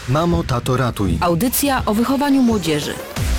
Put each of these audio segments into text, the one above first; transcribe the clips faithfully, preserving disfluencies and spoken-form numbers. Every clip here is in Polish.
Mamo, tato, ratuj. Audycja o wychowaniu młodzieży.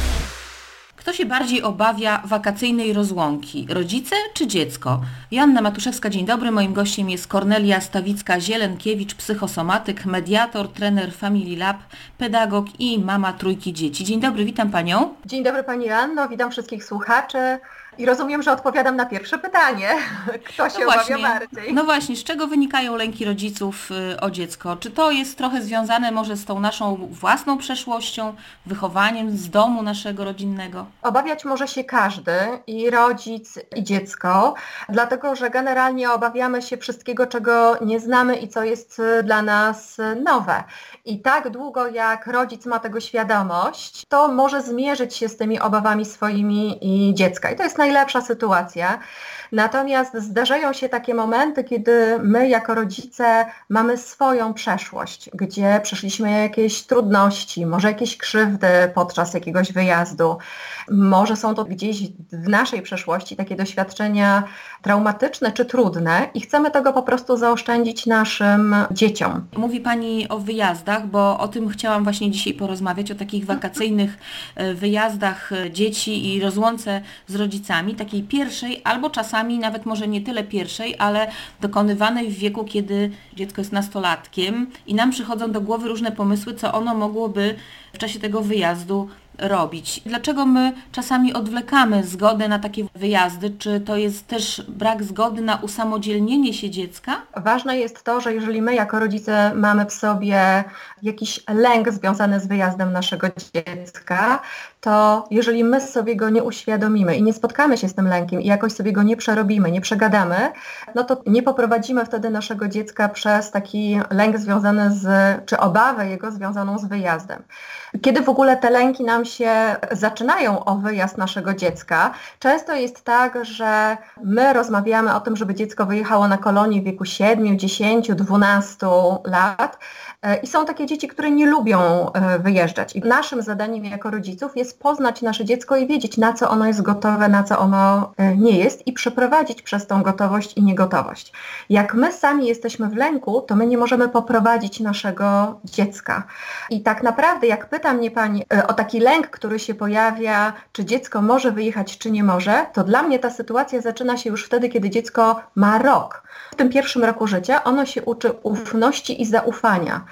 Kto się bardziej obawia wakacyjnej rozłąki? Rodzice czy dziecko? Joanna Matuszewska, dzień dobry. Moim gościem jest Kornelia Stawicka-Zielenkiewicz, psychosomatyk, mediator, trener Family Lab, pedagog i mama trójki dzieci. Dzień dobry, witam Panią. Dzień dobry Pani Joanno, witam wszystkich słuchaczy. I rozumiem, że odpowiadam na pierwsze pytanie. Kto się no właśnie, obawia bardziej? No właśnie, z czego wynikają lęki rodziców y, o dziecko? Czy to jest trochę związane może z tą naszą własną przeszłością, wychowaniem z domu naszego rodzinnego? Obawiać może się każdy, i rodzic, i dziecko, dlatego że generalnie obawiamy się wszystkiego, czego nie znamy i co jest dla nas nowe. I tak długo jak rodzic ma tego świadomość, to może zmierzyć się z tymi obawami swoimi i dziecka. I to jest najlepsza sytuacja. Natomiast zdarzają się takie momenty, kiedy my jako rodzice mamy swoją przeszłość, gdzie przeszliśmy jakieś trudności, może jakieś krzywdy podczas jakiegoś wyjazdu. Może są to gdzieś w naszej przeszłości takie doświadczenia traumatyczne czy trudne i chcemy tego po prostu zaoszczędzić naszym dzieciom. Mówi Pani o wyjazdach, bo o tym chciałam właśnie dzisiaj porozmawiać, o takich wakacyjnych wyjazdach dzieci i rozłące z rodzicami, takiej pierwszej albo czasami nawet może nie tyle pierwszej, ale dokonywanej w wieku, kiedy dziecko jest nastolatkiem i nam przychodzą do głowy różne pomysły, co ono mogłoby w czasie tego wyjazdu robić. Dlaczego my czasami odwlekamy zgodę na takie wyjazdy? Czy to jest też brak zgody na usamodzielnienie się dziecka? Ważne jest to, że jeżeli my jako rodzice mamy w sobie jakiś lęk związany z wyjazdem naszego dziecka, to jeżeli my sobie go nie uświadomimy i nie spotkamy się z tym lękiem i jakoś sobie go nie przerobimy, nie przegadamy, no to nie poprowadzimy wtedy naszego dziecka przez taki lęk związany z, czy obawę jego związaną z wyjazdem. Kiedy w ogóle te lęki nam się zaczynają o wyjazd naszego dziecka, często jest tak, że my rozmawiamy o tym, żeby dziecko wyjechało na kolonię w wieku siedmiu, dziesięciu, dwunastu lat i są takie dzieci, które nie lubią wyjeżdżać. I naszym zadaniem jako rodziców jest poznać nasze dziecko i wiedzieć, na co ono jest gotowe, na co ono nie jest i przeprowadzić przez tą gotowość i niegotowość. Jak my sami jesteśmy w lęku, to my nie możemy poprowadzić naszego dziecka. I tak naprawdę, jak pyta mnie Pani o taki lęk, który się pojawia, czy dziecko może wyjechać, czy nie może, to dla mnie ta sytuacja zaczyna się już wtedy, kiedy dziecko ma rok. W tym pierwszym roku życia ono się uczy ufności i zaufania.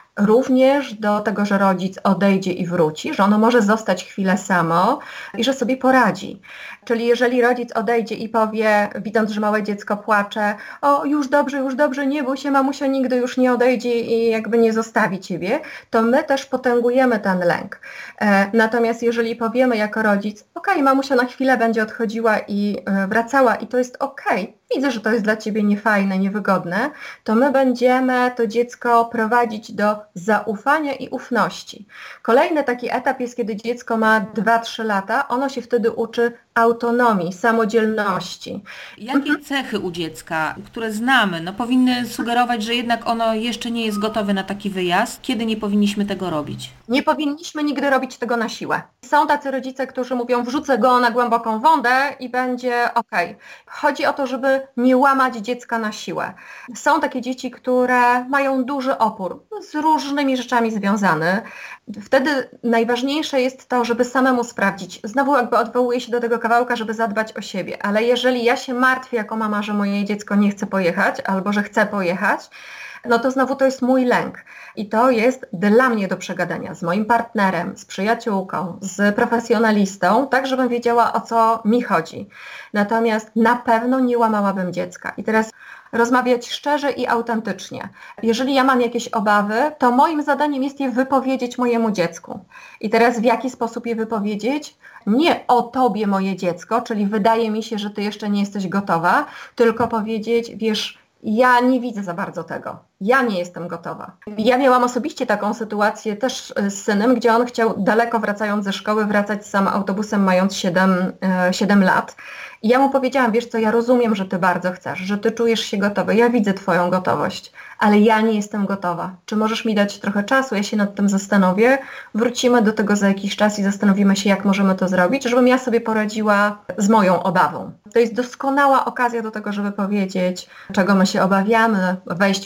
Również do tego, że rodzic odejdzie i wróci, że ono może zostać chwilę samo i że sobie poradzi. Czyli jeżeli rodzic odejdzie i powie, widząc, że małe dziecko płacze, o już dobrze, już dobrze, nie bój się, mamusia nigdy już nie odejdzie i jakby nie zostawi Ciebie, to my też potęgujemy ten lęk. E, natomiast jeżeli powiemy jako rodzic, okej, mamusia na chwilę będzie odchodziła i e, wracała i to jest okej, widzę, że to jest dla Ciebie niefajne, niewygodne, to my będziemy to dziecko prowadzić do zaufania i ufności. Kolejny taki etap jest, kiedy dziecko ma dwa trzy lata, ono się wtedy uczy autonomii, samodzielności. Jakie cechy u dziecka, które znamy, no powinny sugerować, że jednak ono jeszcze nie jest gotowe na taki wyjazd? Kiedy nie powinniśmy tego robić? Nie powinniśmy nigdy robić tego na siłę. Są tacy rodzice, którzy mówią, wrzucę go na głęboką wodę i będzie okej. Chodzi o to, żeby nie łamać dziecka na siłę. Są takie dzieci, które mają duży opór, z różnymi rzeczami związany. Wtedy najważniejsze jest to, żeby samemu sprawdzić. Znowu jakby odwołuję się do tego kawałka, żeby zadbać o siebie. Ale jeżeli ja się martwię jako mama, że moje dziecko nie chce pojechać albo że chce pojechać, no to znowu to jest mój lęk. I to jest dla mnie do przegadania z moim partnerem, z przyjaciółką, z profesjonalistą, tak żebym wiedziała, o co mi chodzi. Natomiast na pewno nie łamałabym dziecka. I teraz rozmawiać szczerze i autentycznie. Jeżeli ja mam jakieś obawy, to moim zadaniem jest je wypowiedzieć mojemu dziecku. I teraz w jaki sposób je wypowiedzieć? Nie o tobie, moje dziecko, czyli wydaje mi się, że ty jeszcze nie jesteś gotowa, tylko powiedzieć, wiesz, ja nie widzę za bardzo tego. Ja nie jestem gotowa. Ja miałam osobiście taką sytuację też z synem, gdzie on chciał daleko wracając ze szkoły wracać sam autobusem mając siedem lat. I ja mu powiedziałam, wiesz co, ja rozumiem, że ty bardzo chcesz, że ty czujesz się gotowy, ja widzę twoją gotowość, ale ja nie jestem gotowa. Czy możesz mi dać trochę czasu, ja się nad tym zastanowię, wrócimy do tego za jakiś czas i zastanowimy się, jak możemy to zrobić, żebym ja sobie poradziła z moją obawą. To jest doskonała okazja do tego, żeby powiedzieć, czego my się obawiamy, wejść w takie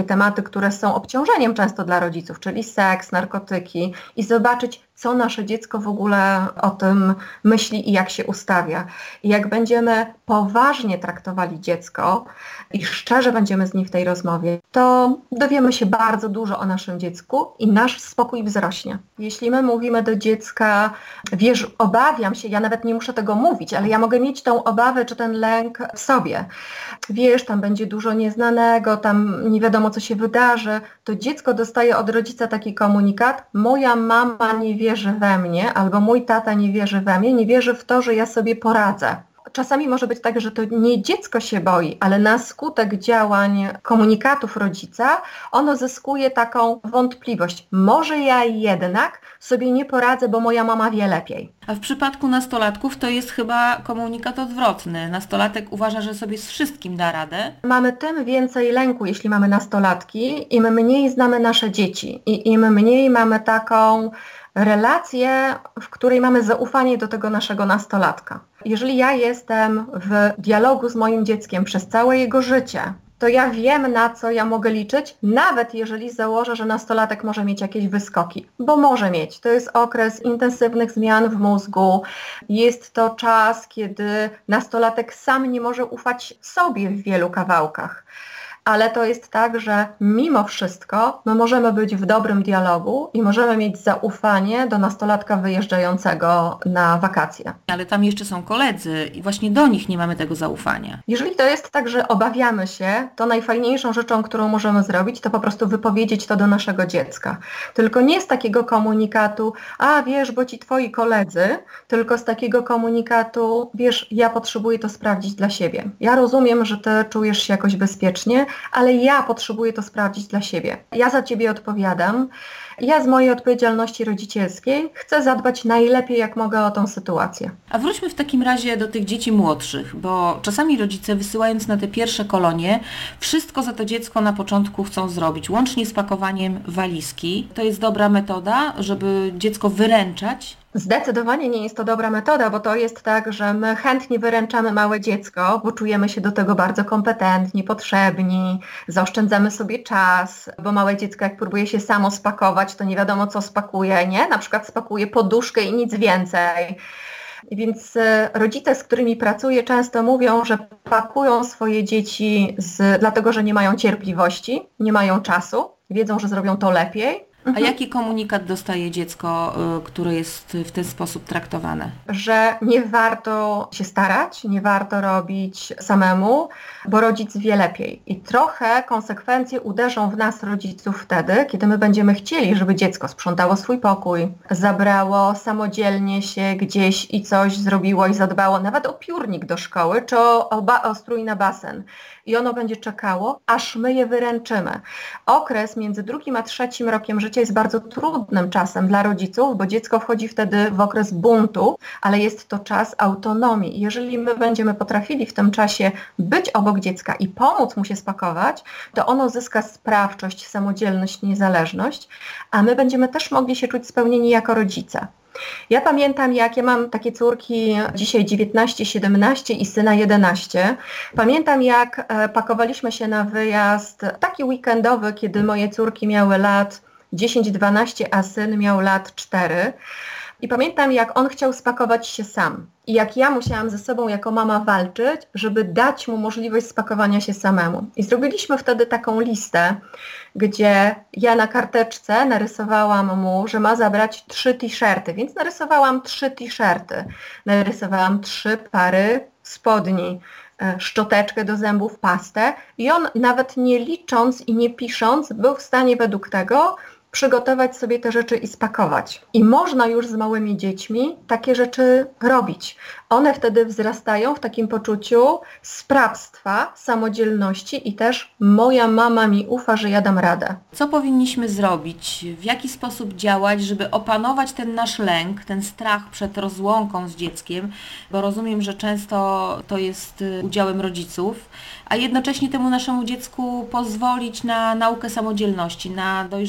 tematy, które są obciążeniem często dla rodziców, czyli seks, narkotyki i zobaczyć, co nasze dziecko w ogóle o tym myśli i jak się ustawia. I jak będziemy poważnie traktowali dziecko i szczerze będziemy z nim w tej rozmowie, to dowiemy się bardzo dużo o naszym dziecku i nasz spokój wzrośnie. Jeśli my mówimy do dziecka, wiesz, obawiam się, ja nawet nie muszę tego mówić, ale ja mogę mieć tą obawę czy ten lęk w sobie. Wiesz, tam będzie dużo nieznanego, tam nie wiadomo, co się wydarzy, to dziecko dostaje od rodzica taki komunikat: moja mama nie wierzy we mnie, albo mój tata nie wierzy we mnie, nie wierzy w to, że ja sobie poradzę. Czasami może być tak, że to nie dziecko się boi, ale na skutek działań komunikatów rodzica ono zyskuje taką wątpliwość. Może ja jednak sobie nie poradzę, bo moja mama wie lepiej. A w przypadku nastolatków to jest chyba komunikat odwrotny. Nastolatek uważa, że sobie z wszystkim da radę. Mamy tym więcej lęku, jeśli mamy nastolatki, im mniej znamy nasze dzieci i im mniej mamy taką relację, w której mamy zaufanie do tego naszego nastolatka. Jeżeli ja jestem w dialogu z moim dzieckiem przez całe jego życie, to ja wiem, na co ja mogę liczyć, nawet jeżeli założę, że nastolatek może mieć jakieś wyskoki, bo może mieć. To jest okres intensywnych zmian w mózgu, jest to czas, kiedy nastolatek sam nie może ufać sobie w wielu kawałkach. Ale to jest tak, że mimo wszystko my możemy być w dobrym dialogu i możemy mieć zaufanie do nastolatka wyjeżdżającego na wakacje. Ale tam jeszcze są koledzy i właśnie do nich nie mamy tego zaufania. Jeżeli to jest tak, że obawiamy się, to najfajniejszą rzeczą, którą możemy zrobić, to po prostu wypowiedzieć to do naszego dziecka. Tylko nie z takiego komunikatu: a wiesz, bo ci twoi koledzy, tylko z takiego komunikatu: wiesz, ja potrzebuję to sprawdzić dla siebie. Ja rozumiem, że ty czujesz się jakoś bezpiecznie, ale ja potrzebuję to sprawdzić dla siebie. Ja za ciebie odpowiadam. Ja z mojej odpowiedzialności rodzicielskiej chcę zadbać najlepiej, jak mogę o tą sytuację. A wróćmy w takim razie do tych dzieci młodszych, bo czasami rodzice, wysyłając na te pierwsze kolonie, wszystko za to dziecko na początku chcą zrobić, łącznie z pakowaniem walizki. To jest dobra metoda, żeby dziecko wyręczać? Zdecydowanie nie jest to dobra metoda, bo to jest tak, że my chętnie wyręczamy małe dziecko, bo czujemy się do tego bardzo kompetentni, potrzebni, zaoszczędzamy sobie czas, bo małe dziecko, jak próbuje się samo spakować, to nie wiadomo, co spakuje, nie? Na przykład spakuje poduszkę i nic więcej. Więc rodzice, z którymi pracuję, często mówią, że pakują swoje dzieci z, dlatego, że nie mają cierpliwości, nie mają czasu, wiedzą, że zrobią to lepiej. A jaki komunikat dostaje dziecko, y, które jest w ten sposób traktowane? Że nie warto się starać, nie warto robić samemu, bo rodzic wie lepiej. I trochę konsekwencje uderzą w nas, rodziców, wtedy, kiedy my będziemy chcieli, żeby dziecko sprzątało swój pokój, zabrało samodzielnie się gdzieś i coś zrobiło i zadbało nawet o piórnik do szkoły, czy o, o, ba- o strój na basen. I ono będzie czekało, aż my je wyręczymy. Okres między drugim a trzecim rokiem życia jest bardzo trudnym czasem dla rodziców, bo dziecko wchodzi wtedy w okres buntu, ale jest to czas autonomii. Jeżeli my będziemy potrafili w tym czasie być obok dziecka i pomóc mu się spakować, to ono zyska sprawczość, samodzielność, niezależność, a my będziemy też mogli się czuć spełnieni jako rodzice. Ja pamiętam, jak ja mam takie córki dzisiaj dziewiętnaście, siedemnaście i syna jedenaście. Pamiętam, jak pakowaliśmy się na wyjazd taki weekendowy, kiedy moje córki miały lat dziesięć dwanaście, a syn miał lat cztery. I pamiętam, jak on chciał spakować się sam. I jak ja musiałam ze sobą jako mama walczyć, żeby dać mu możliwość spakowania się samemu. I zrobiliśmy wtedy taką listę, gdzie ja na karteczce narysowałam mu, że ma zabrać trzy t-shirty, więc narysowałam trzy t-shirty. Narysowałam trzy pary spodni, szczoteczkę do zębów, pastę i on nawet nie licząc i nie pisząc był w stanie według tego przygotować sobie te rzeczy i spakować. I można już z małymi dziećmi takie rzeczy robić. One wtedy wzrastają w takim poczuciu sprawstwa, samodzielności i też moja mama mi ufa, że ja dam radę. Co powinniśmy zrobić? W jaki sposób działać, żeby opanować ten nasz lęk, ten strach przed rozłąką z dzieckiem, bo rozumiem, że często to jest udziałem rodziców, a jednocześnie temu naszemu dziecku pozwolić na naukę samodzielności, na dojrzewanie,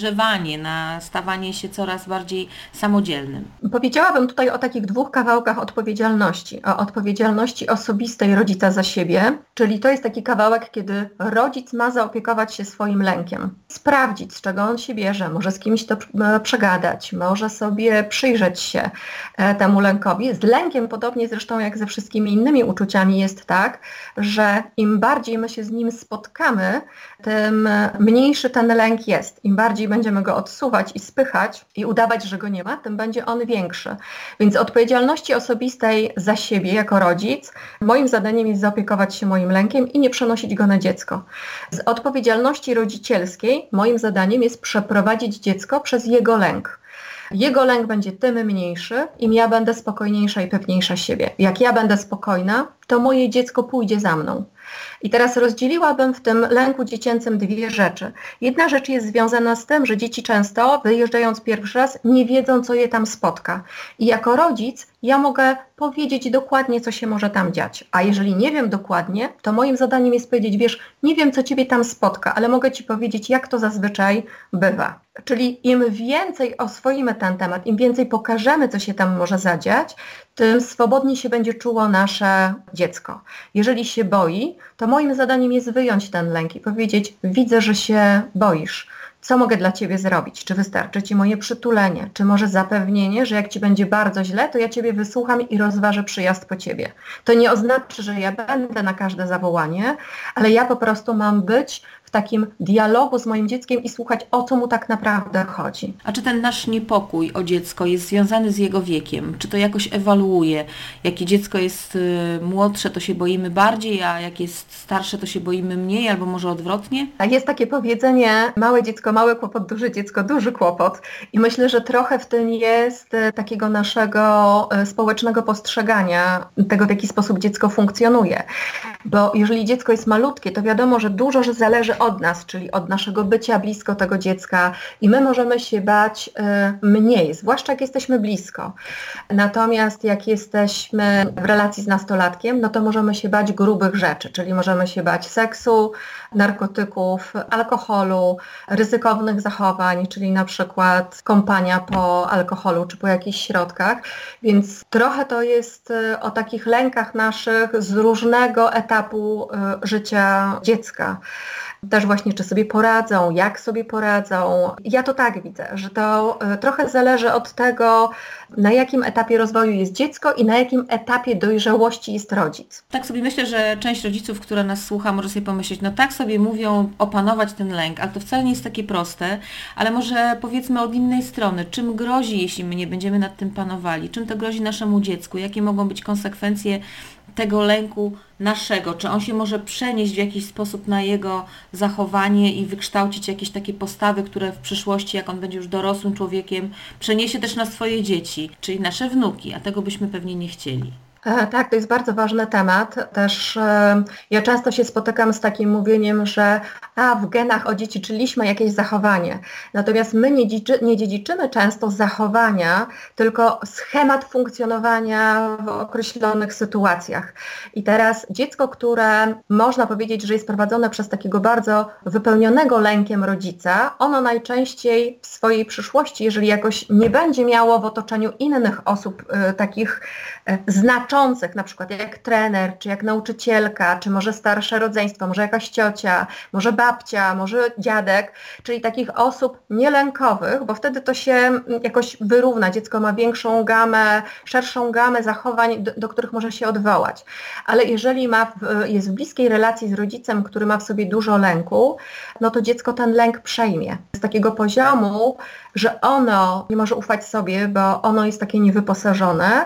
wychowanie, na stawanie się coraz bardziej samodzielnym? Powiedziałabym tutaj o takich dwóch kawałkach odpowiedzialności. O odpowiedzialności osobistej rodzica za siebie, czyli to jest taki kawałek, kiedy rodzic ma zaopiekować się swoim lękiem. Sprawdzić, z czego on się bierze, może z kimś to przegadać, może sobie przyjrzeć się temu lękowi. Z lękiem, podobnie zresztą jak ze wszystkimi innymi uczuciami, jest tak, że im bardziej my się z nim spotkamy, tym mniejszy ten lęk jest. Im bardziej będziemy go odsuwać i spychać i udawać, że go nie ma, tym będzie on większy. Więc odpowiedzialności osobistej za siebie jako rodzic, moim zadaniem jest zaopiekować się moim lękiem i nie przenosić go na dziecko. Z odpowiedzialności rodzicielskiej moim zadaniem jest przeprowadzić dziecko przez jego lęk. Jego lęk będzie tym mniejszy, im ja będę spokojniejsza i pewniejsza siebie. Jak ja będę spokojna, to moje dziecko pójdzie za mną. I teraz rozdzieliłabym w tym lęku dziecięcym dwie rzeczy. Jedna rzecz jest związana z tym, że dzieci często, wyjeżdżając pierwszy raz, nie wiedzą, co je tam spotka. I jako rodzic ja mogę powiedzieć dokładnie, co się może tam dziać. A jeżeli nie wiem dokładnie, to moim zadaniem jest powiedzieć, wiesz, nie wiem, co ciebie tam spotka, ale mogę ci powiedzieć, jak to zazwyczaj bywa. Czyli im więcej oswoimy ten temat, im więcej pokażemy, co się tam może zadziać, tym swobodniej się będzie czuło nasze dziecko. Jeżeli się boi, to moim zadaniem jest wyjąć ten lęk i powiedzieć, widzę, że się boisz. Co mogę dla ciebie zrobić? Czy wystarczy ci moje przytulenie? Czy może zapewnienie, że jak ci będzie bardzo źle, to ja ciebie wysłucham i rozważę przyjazd po ciebie? To nie oznacza, że ja będę na każde zawołanie, ale ja po prostu mam być w takim dialogu z moim dzieckiem i słuchać, o co mu tak naprawdę chodzi. A czy ten nasz niepokój o dziecko jest związany z jego wiekiem? Czy to jakoś ewoluuje? Jakie dziecko jest y, młodsze, to się boimy bardziej, a jak jest starsze, to się boimy mniej, albo może odwrotnie? Jest takie powiedzenie, małe dziecko, mały kłopot, duże dziecko, duży kłopot. I myślę, że trochę w tym jest takiego naszego społecznego postrzegania tego, w jaki sposób dziecko funkcjonuje. Bo jeżeli dziecko jest malutkie, to wiadomo, że dużo że zależy od nas, czyli od naszego bycia blisko tego dziecka i my możemy się bać y, mniej, zwłaszcza jak jesteśmy blisko. Natomiast jak jesteśmy w relacji z nastolatkiem, no to możemy się bać grubych rzeczy, czyli możemy się bać seksu, narkotyków, alkoholu, ryzykownych zachowań, czyli na przykład kąpania po alkoholu czy po jakichś środkach. Więc trochę to jest y, o takich lękach naszych z różnego etapu y, życia dziecka. Też właśnie, czy sobie poradzą, jak sobie poradzą. Ja to tak widzę, że to y, trochę zależy od tego, na jakim etapie rozwoju jest dziecko i na jakim etapie dojrzałości jest rodzic. Tak sobie myślę, że część rodziców, która nas słucha, może sobie pomyśleć, no tak sobie mówią opanować ten lęk, ale to wcale nie jest takie proste, ale może powiedzmy od innej strony, czym grozi, jeśli my nie będziemy nad tym panowali, czym to grozi naszemu dziecku, jakie mogą być konsekwencje tego lęku naszego, czy on się może przenieść w jakiś sposób na jego zachowanie i wykształcić jakieś takie postawy, które w przyszłości, jak on będzie już dorosłym człowiekiem, przeniesie też na swoje dzieci, czyli nasze wnuki, a tego byśmy pewnie nie chcieli. E, tak, to jest bardzo ważny temat. Też e, ja często się spotykam z takim mówieniem, że a w genach odziedziczyliśmy jakieś zachowanie. Natomiast my nie, dziedziczy, nie dziedziczymy często zachowania, tylko schemat funkcjonowania w określonych sytuacjach. I teraz dziecko, które można powiedzieć, że jest prowadzone przez takiego bardzo wypełnionego lękiem rodzica, ono najczęściej w swojej przyszłości, jeżeli jakoś nie będzie miało w otoczeniu innych osób e, takich e, znaczących, na przykład jak trener, czy jak nauczycielka, czy może starsze rodzeństwo, może jakaś ciocia, może babcia, może dziadek, czyli takich osób nielękowych, bo wtedy to się jakoś wyrówna. Dziecko ma większą gamę, szerszą gamę zachowań, do, do których może się odwołać. Ale jeżeli ma w, jest w bliskiej relacji z rodzicem, który ma w sobie dużo lęku, no to dziecko ten lęk przejmie. Z takiego poziomu, że ono nie może ufać sobie, bo ono jest takie niewyposażone,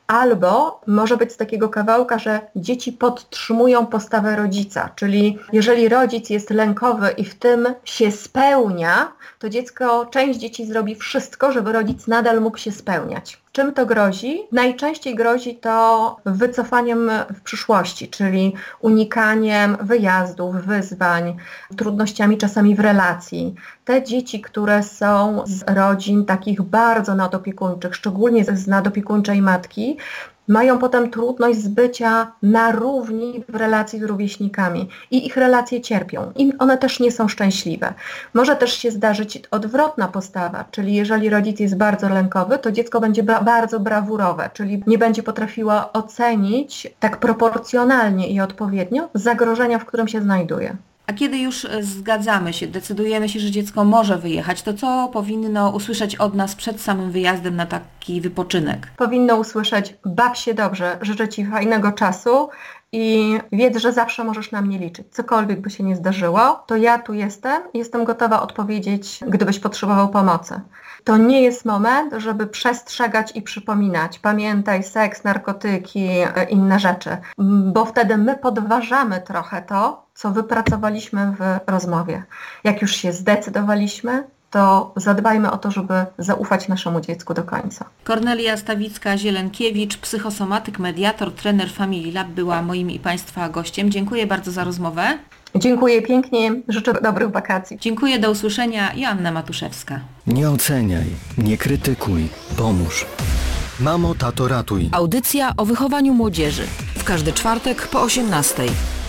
albo może być z takiego kawałka, że dzieci podtrzymują postawę rodzica, czyli jeżeli rodzic jest lękowy i w tym się spełnia, to dziecko, część dzieci zrobi wszystko, żeby rodzic nadal mógł się spełniać. Czym to grozi? Najczęściej grozi to wycofaniem w przyszłości, czyli unikaniem wyjazdów, wyzwań, trudnościami czasami w relacji. Te dzieci, które są z rodzin takich bardzo nadopiekuńczych, szczególnie z nadopiekuńczej matki, mają potem trudność z bycia na równi w relacji z rówieśnikami i ich relacje cierpią i one też nie są szczęśliwe. Może też się zdarzyć odwrotna postawa, czyli jeżeli rodzic jest bardzo lękowy, to dziecko będzie ba- bardzo brawurowe, czyli nie będzie potrafiło ocenić tak proporcjonalnie i odpowiednio zagrożenia, w którym się znajduje. A kiedy już zgadzamy się, decydujemy się, że dziecko może wyjechać, to co powinno usłyszeć od nas przed samym wyjazdem na taki wypoczynek? Powinno usłyszeć: baw się dobrze, życzę Ci fajnego czasu i wiedz, że zawsze możesz na mnie liczyć. Cokolwiek by się nie zdarzyło, to ja tu jestem i jestem gotowa odpowiedzieć, gdybyś potrzebował pomocy. To nie jest moment, żeby przestrzegać i przypominać: pamiętaj, seks, narkotyki, inne rzeczy, bo wtedy my podważamy trochę to, co wypracowaliśmy w rozmowie. Jak już się zdecydowaliśmy, to zadbajmy o to, żeby zaufać naszemu dziecku do końca. Kornelia Stawicka-Zielenkiewicz, psychosomatyk, mediator, trener Family Lab była moim i Państwa gościem. Dziękuję bardzo za rozmowę. Dziękuję pięknie, życzę dobrych wakacji. Dziękuję, do usłyszenia. Joanna Matuszewska. Nie oceniaj, nie krytykuj, pomóż. Mamo, tato, ratuj. Audycja o wychowaniu młodzieży. W każdy czwartek po osiemnastej.